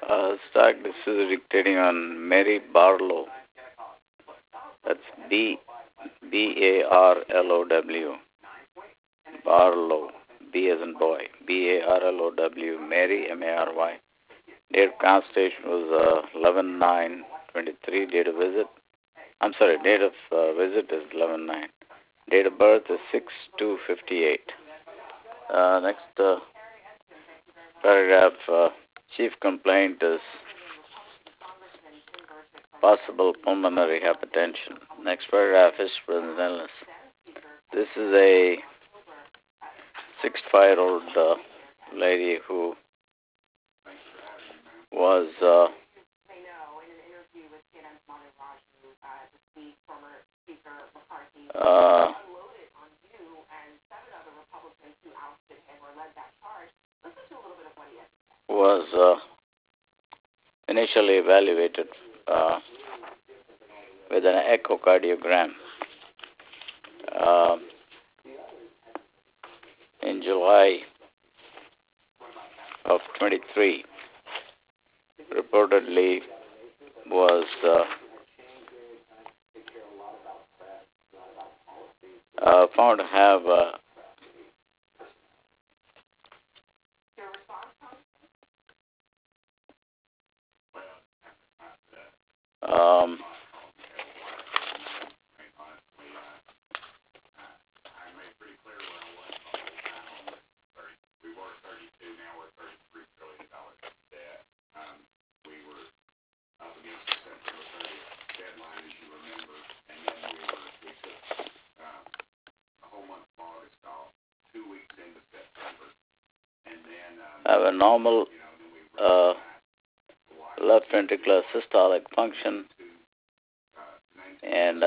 Stark, this is dictating on Mary Barlow. That's Barlow. Barlow. B as in boy. Barlow. Mary Mary. Date of constitution was 11/9/23. Date of visit. I'm sorry. Date of visit is 11/9. Date of birth is 6/2/58. Next paragraph. Chief complaint is possible pulmonary hypertension. Next paragraph is present illness. This is a 65-year-old lady who was initially evaluated with an echocardiogram in July of 23. Reportedly was found to have a normal left ventricular systolic function and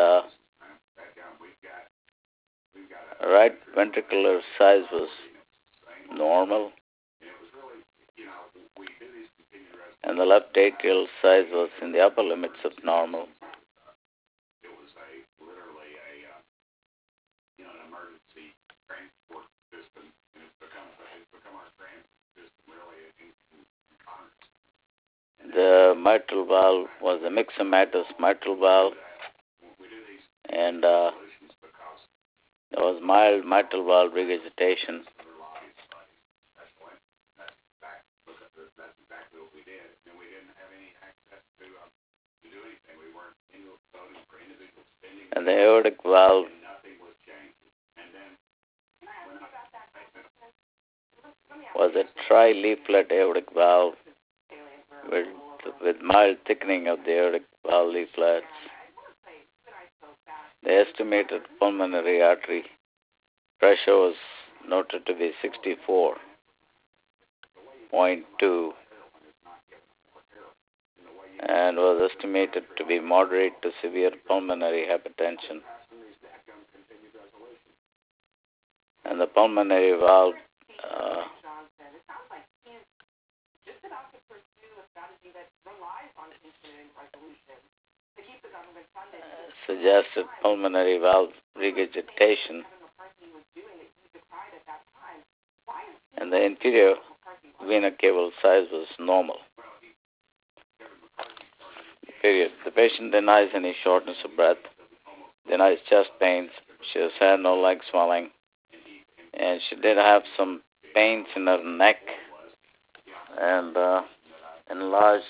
right ventricular size was normal and the left atrial size was in the upper limits of normal. The mitral valve was a myxomatous mitral valve, and there was mild mitral valve regurgitation. And the aortic valve was a tri-leaflet aortic valve with mild thickening of the aortic valve leaflets. The estimated pulmonary artery pressure was noted to be 64.2 and was estimated to be moderate to severe pulmonary hypertension. And the pulmonary valve suggested pulmonary valve regurgitation, and the inferior vena cava size was normal. Period. The patient denies any shortness of breath, denies chest pains. She has had no leg swelling, and she did have some pains in her neck and enlarged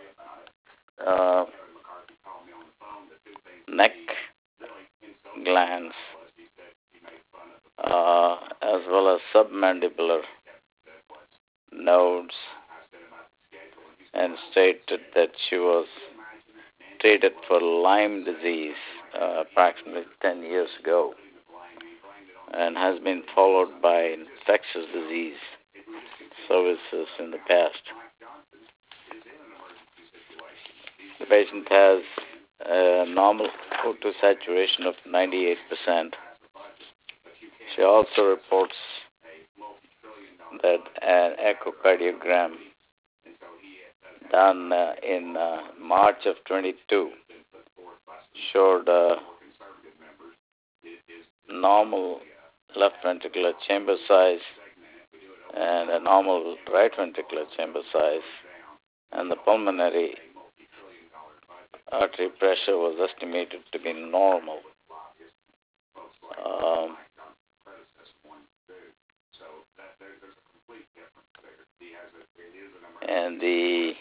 neck glands, as well as submandibular nodes, and stated that she was treated for Lyme disease approximately 10 years ago and has been followed by infectious disease services in the past. The patient has a normal O2 saturation of 98%. She also reports that an echocardiogram done in March of 22 showed normal left ventricular chamber size and a normal right ventricular chamber size and the pulmonary artery pressure was estimated to be normal. Um, and the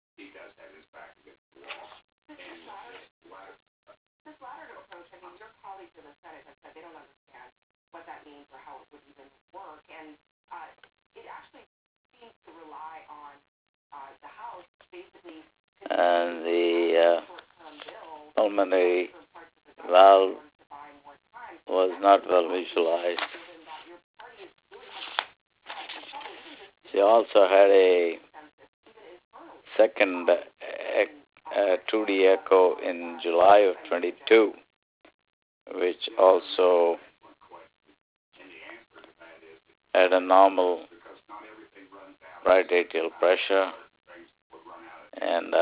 pulmonary valve was not well visualized. She also had a second 2D echo in July of 22, which also had a normal right atrial pressure and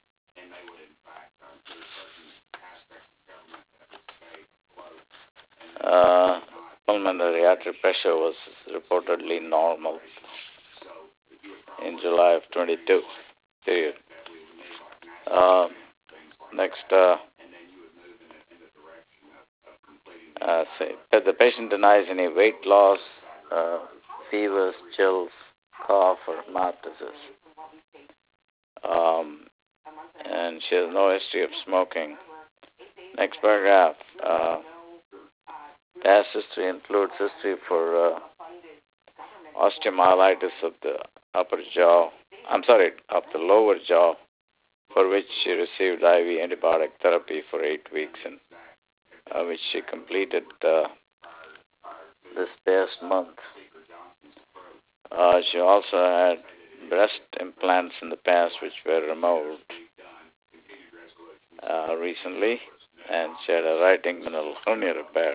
pulmonary artery pressure was reportedly normal in July of 22 period. Next, the patient denies any weight loss, fevers, chills, cough, or mouth disease. And she has no history of smoking. Next paragraph. Past history includes history for osteomyelitis of the of the lower jaw, for which she received IV antibiotic therapy for 8 weeks, and which she completed this past month. She also had breast implants in the past, which were removed recently, and she had a right inguinal hernia repair.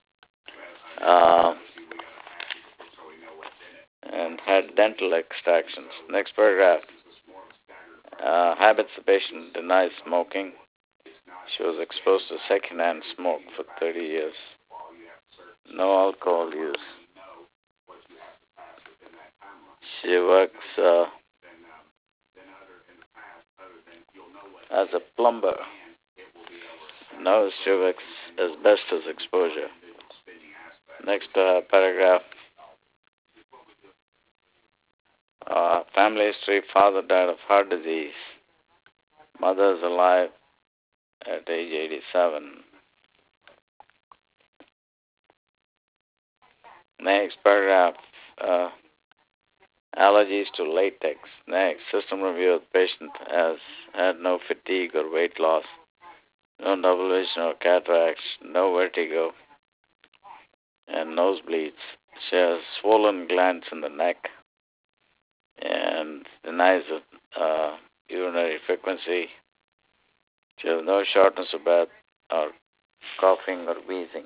And had dental extractions. Next paragraph. Habits: the patient denies smoking. She was exposed to secondhand smoke for 30 years. No alcohol use. She works as a plumber. No history of asbestos exposure. Next paragraph. Family history: father died of heart disease. Mother is alive at age 87. Next paragraph. Allergies to latex. Next, system review. The patient has had no fatigue or weight loss, no double vision or cataracts, no vertigo, and nosebleeds. She has swollen glands in the neck and denies urinary frequency. She has no shortness of breath or coughing or wheezing.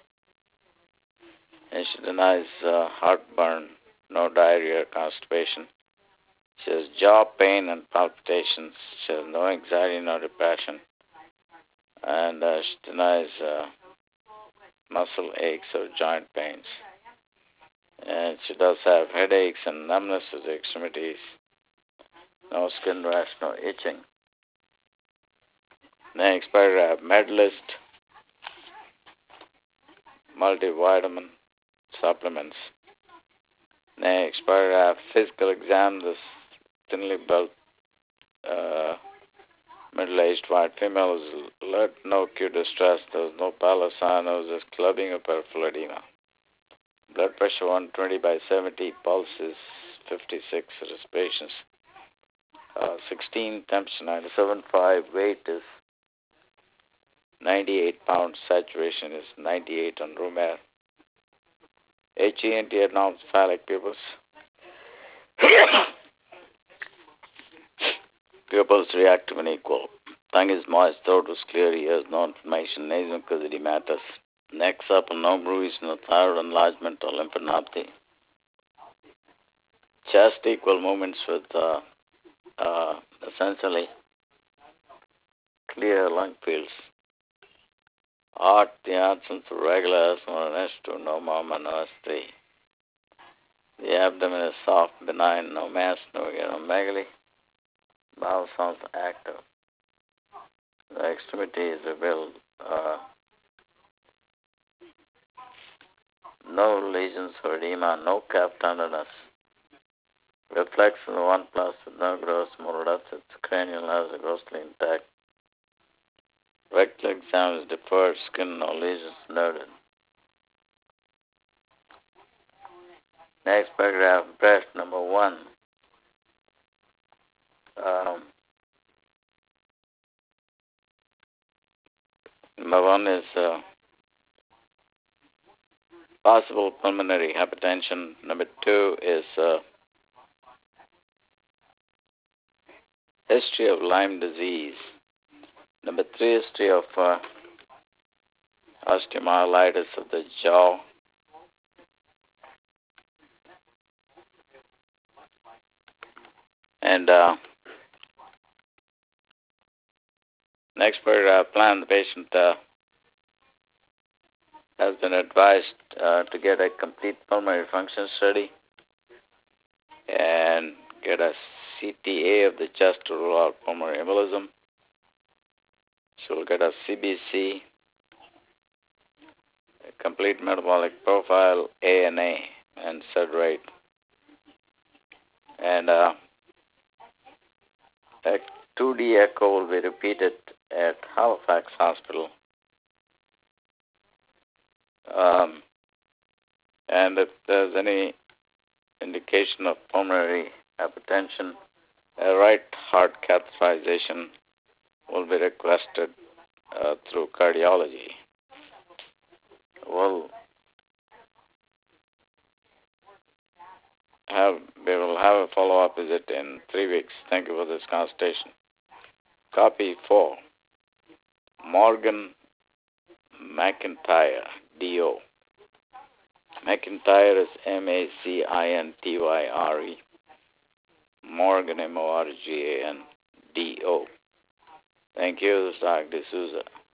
And she denies heartburn, no diarrhea or constipation. She has jaw pain and palpitations. She has no anxiety, no depression. And she denies muscle aches or joint pains. And she does have headaches and numbness of the extremities. No skin rash, no itching. Next paragraph. Med list. Multivitamin supplements. Next paragraph. Physical exam. This thinly built middle-aged white female is alert, no acute distress. There was no pallor, cyanosis, clubbing, or peripheral edema. Blood pressure 120/70, pulse is 56 respirations. 16, temperature 97.5, weight is 98 pounds, saturation is 98 on room air. HENT abnormal cephalic pupils. Pupils reactive and equal. Tongue is moist, throat was clear, ears no inflammation, nasal mucosa edematous. Neck supple, no bruise, no thyroid enlargement or lymphadenopathy. Chest equal movements with essentially clear lung fields. Heart, the absence of regular S1 and S2, no murmur, no S3. The abdomen is soft, benign, no mass, no megaly. Bowel sounds active. The extremity is revealed. No lesions or edema, no calf tenderness. Reflex in the 1 plus with no gross molar deficits. Cranial nerves are grossly intact. Rectal exam is deferred. Skin no lesions noted. Next paragraph, breast number 1. Number 1 is possible pulmonary hypertension. Number 2 is history of Lyme disease. Number 3, history of osteomyelitis of the jaw. And next paragraph, plan the patient has been advised to get a complete pulmonary function study and get a CTA of the chest to rule out pulmonary embolism. So we'll get a CBC, a complete metabolic profile, ANA, and SED rate. And a 2D echo will be repeated at Halifax Hospital. And if there's any indication of pulmonary hypertension, a right heart catheterization will be requested through cardiology. We will have a follow-up visit in 3 weeks. Thank you for this consultation. Copy 4. Morgan McIntyre, D.O. McIntyre is MACINTYRE. Morgan, MORGAN, D.O. Thank you. This is Dr. D'Souza.